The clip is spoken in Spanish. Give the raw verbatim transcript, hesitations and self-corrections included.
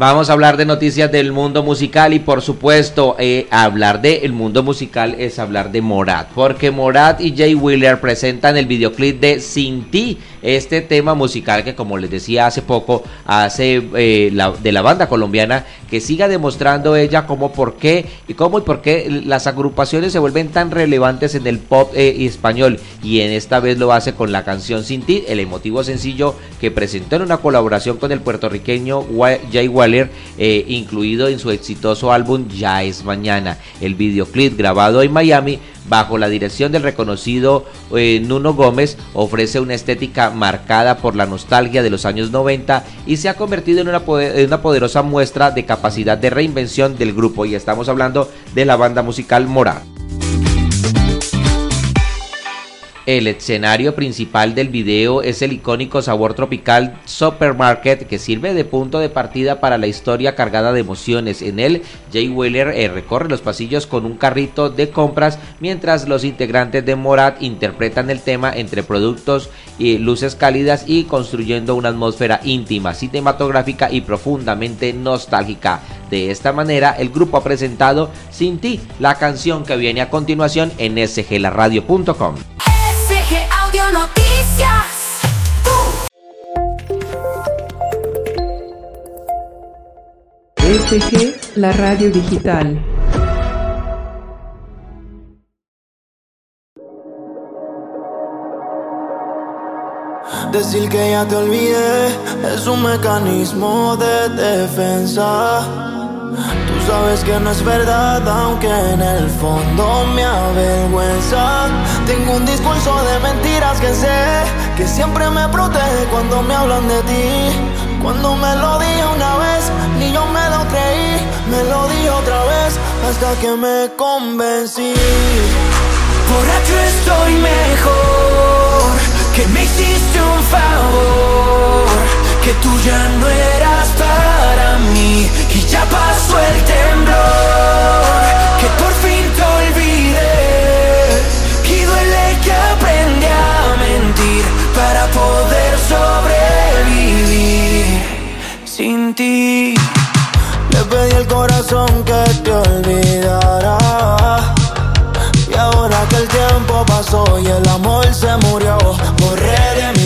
Vamos a hablar de noticias del mundo musical y por supuesto eh, hablar del mundo musical es hablar de Morat, porque Morat y Jay Wheeler presentan el videoclip de Sin Ti, este tema musical que, como les decía hace poco, hace eh, la, de la banda colombiana, que siga demostrando ella cómo, por qué y cómo y por qué las agrupaciones se vuelven tan relevantes en el pop eh, español, y en esta vez lo hace con la canción Sin Ti, el emotivo sencillo que presentó en una colaboración con el puertorriqueño Jay Wheeler, Eh, incluido en su exitoso álbum Ya Es Mañana. El videoclip, grabado en Miami bajo la dirección del reconocido eh, Nuno Gómez, ofrece una estética marcada por la nostalgia de los años noventa y se ha convertido en una, poder, en una poderosa muestra de capacidad de reinvención del grupo, y estamos hablando de la banda musical Morat. El escenario principal del video es el icónico sabor tropical Supermarket, que sirve de punto de partida para la historia cargada de emociones. En él, Jay Wheeler eh, recorre los pasillos con un carrito de compras, mientras los integrantes de Morat interpretan el tema entre productos y luces cálidas y construyendo una atmósfera íntima, cinematográfica y profundamente nostálgica. De esta manera, el grupo ha presentado Sin Ti, la canción que viene a continuación en s g la radio punto com. Audio Noticias. S G, la radio digital. Decir que ya te olvidé es un mecanismo de defensa. Tú sabes que no es verdad, aunque en el fondo me avergüenza. Tengo un discurso de mentiras que sé que siempre me protege cuando me hablan de ti. Cuando me lo dije una vez, ni yo me lo creí. Me lo dije otra vez, hasta que me convencí. Borracho estoy mejor, que me hiciste un favor, que tú ya no eras para mí y ya pasó el temblor, que por fin te olvidé y duele que aprendí a mentir para poder sobrevivir sin ti. Le pedí al corazón que te olvidara, y ahora que el tiempo pasó y el amor se murió, borré de mi